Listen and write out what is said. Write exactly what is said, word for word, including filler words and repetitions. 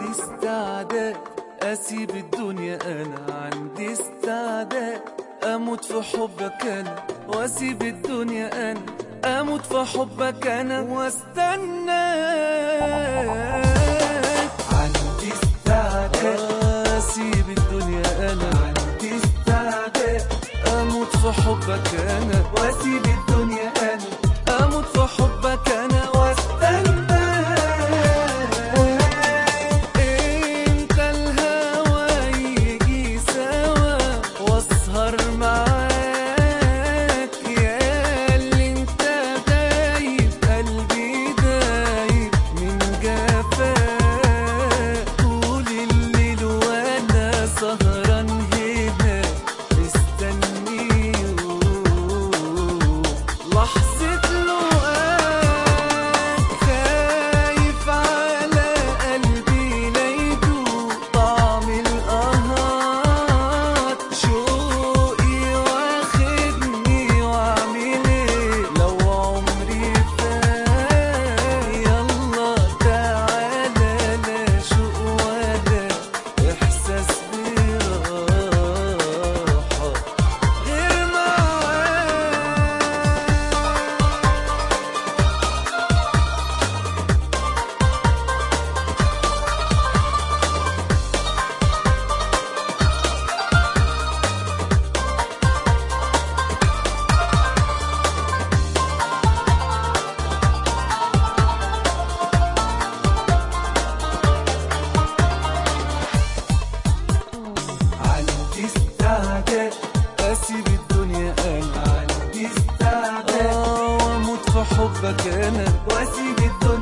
عندي استعداد اسيب الدنيا، انا عندي استعداد اموت في حبك انا، واسيب الدنيا انا اموت في حبك انا واستناك. عندي استعداد اسيب الدنيا انا، عندي استعداد اموت في حبك انا، واسيب الدنيا انا اموت في حبك انا واستناك. اسيب الدنيا انا، عندي استعداد اه واموت في حبك انا، واسيب الدنيا